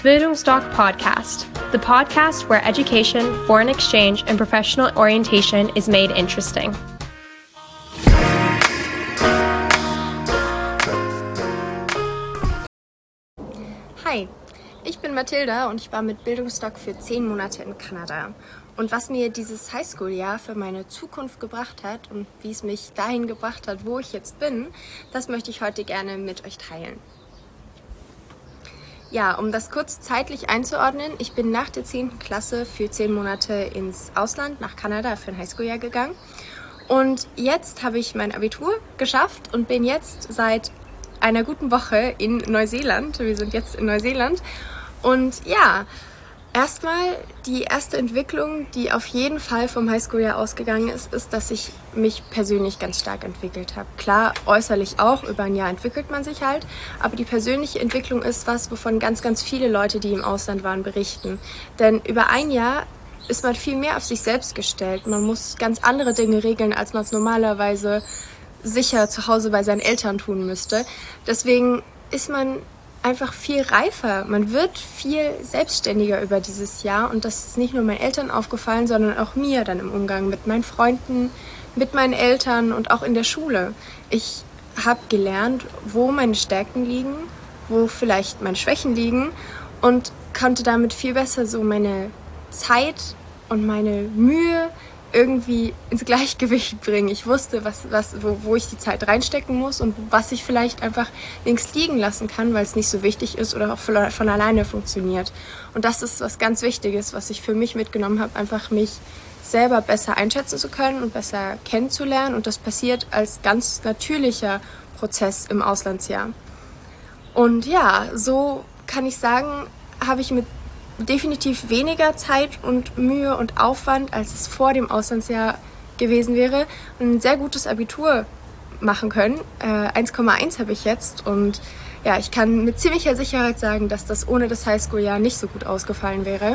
Bildungsdoc Podcast, the podcast where education, foreign exchange, and professional orientation is made interesting. Hi, ich bin Mathilda und ich war mit Bildungsdoc für 10 Monate in Kanada. Und was mir dieses Highschool-Jahr für meine Zukunft gebracht hat und wie es mich dahin gebracht hat, wo ich jetzt bin, das möchte ich heute gerne mit euch teilen. Ja, um das kurz zeitlich einzuordnen, ich bin nach der 10. Klasse für 10 Monate ins Ausland, nach Kanada, für ein Highschool-Jahr gegangen. Und jetzt habe ich mein Abitur geschafft und bin jetzt seit einer guten Woche in Neuseeland. Wir sind jetzt in Neuseeland. Und ja, erstmal die erste Entwicklung, die auf jeden Fall vom Highschool-Jahr ausgegangen ist, dass ich mich persönlich ganz stark entwickelt habe. Klar, äußerlich auch, über ein Jahr entwickelt man sich halt, aber die persönliche Entwicklung ist was, wovon ganz, ganz viele Leute, die im Ausland waren, berichten. Denn über ein Jahr ist man viel mehr auf sich selbst gestellt. Man muss ganz andere Dinge regeln, als man es normalerweise sicher zu Hause bei seinen Eltern tun müsste. Deswegen ist man einfach viel reifer. Man wird viel selbstständiger über dieses Jahr und das ist nicht nur meinen Eltern aufgefallen, sondern auch mir dann im Umgang mit meinen Freunden, mit meinen Eltern und auch in der Schule. Ich habe gelernt, wo meine Stärken liegen, wo vielleicht meine Schwächen liegen und konnte damit viel besser so meine Zeit und meine Mühe irgendwie ins Gleichgewicht bringen. Ich wusste, wo ich die Zeit reinstecken muss und was ich vielleicht einfach links liegen lassen kann, weil es nicht so wichtig ist oder auch von alleine funktioniert. Und das ist was ganz Wichtiges, was ich für mich mitgenommen habe, einfach mich selber besser einschätzen zu können und besser kennenzulernen. Und das passiert als ganz natürlicher Prozess im Auslandsjahr. Und ja, so kann ich sagen, habe ich mit definitiv weniger Zeit und Mühe und Aufwand, als es vor dem Auslandsjahr gewesen wäre, ein sehr gutes Abitur machen können. 1,1 habe ich jetzt und ja, ich kann mit ziemlicher Sicherheit sagen, dass das ohne das Highschool-Jahr nicht so gut ausgefallen wäre.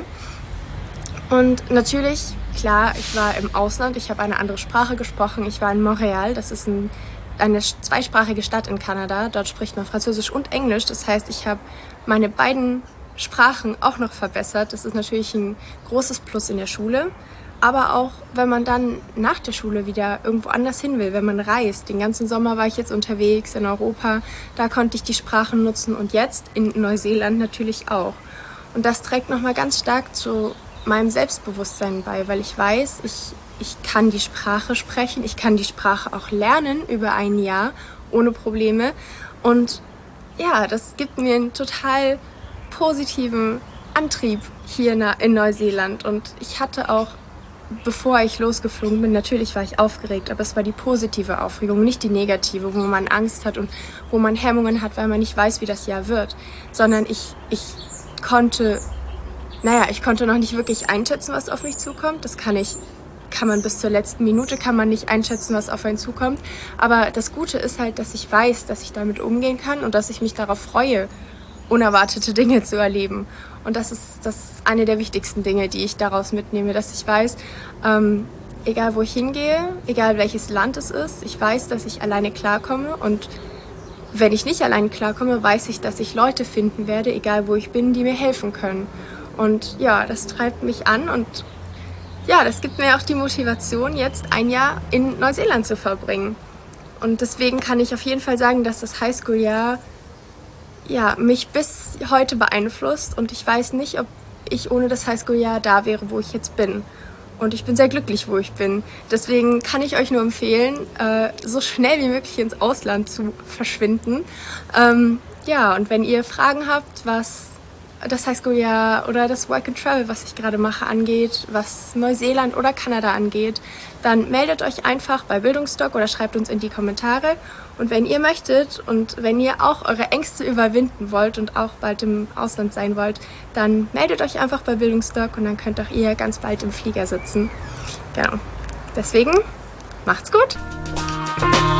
Und natürlich, klar, ich war im Ausland, ich habe eine andere Sprache gesprochen, ich war in Montreal, das ist eine zweisprachige Stadt in Kanada, dort spricht man Französisch und Englisch, das heißt, ich habe meine beiden Sprachen auch noch verbessert. Das ist natürlich ein großes Plus in der Schule. Aber auch, wenn man dann nach der Schule wieder irgendwo anders hin will, wenn man reist. Den ganzen Sommer war ich jetzt unterwegs in Europa. Da konnte ich die Sprachen nutzen und jetzt in Neuseeland natürlich auch. Und das trägt nochmal ganz stark zu meinem Selbstbewusstsein bei, weil ich weiß, ich kann die Sprache sprechen. Ich kann die Sprache auch lernen über ein Jahr ohne Probleme. Und ja, das gibt mir einen total positiven Antrieb hier in Neuseeland und ich hatte auch, bevor ich losgeflogen bin, natürlich war ich aufgeregt, aber es war die positive Aufregung, nicht die negative, wo man Angst hat und wo man Hemmungen hat, weil man nicht weiß, wie das Jahr wird, sondern ich konnte noch nicht wirklich einschätzen, was auf mich zukommt. Kann man bis zur letzten Minute nicht einschätzen, was auf einen zukommt, aber das Gute ist halt, dass ich weiß, dass ich damit umgehen kann und dass ich mich darauf freue, unerwartete Dinge zu erleben. Und das ist eine der wichtigsten Dinge, die ich daraus mitnehme, dass ich weiß, egal wo ich hingehe, egal welches Land es ist, ich weiß, dass ich alleine klarkomme und wenn ich nicht alleine klarkomme, weiß ich, dass ich Leute finden werde, egal wo ich bin, die mir helfen können. Und ja, das treibt mich an und ja, das gibt mir auch die Motivation, jetzt ein Jahr in Neuseeland zu verbringen. Und deswegen kann ich auf jeden Fall sagen, dass das Highschool-Jahr mich bis heute beeinflusst und ich weiß nicht, ob ich ohne das Highschool-Jahr da wäre, wo ich jetzt bin. Und ich bin sehr glücklich, wo ich bin. Deswegen kann ich euch nur empfehlen, so schnell wie möglich ins Ausland zu verschwinden. Und wenn ihr Fragen habt, was das Highschool-Jahr oder das Work and Travel, was ich gerade mache, angeht, was Neuseeland oder Kanada angeht, dann meldet euch einfach bei Bildungsdoc oder schreibt uns in die Kommentare. Und wenn ihr möchtet und wenn ihr auch eure Ängste überwinden wollt und auch bald im Ausland sein wollt, dann meldet euch einfach bei Bildungsdoc und dann könnt auch ihr ganz bald im Flieger sitzen. Genau. Deswegen, macht's gut!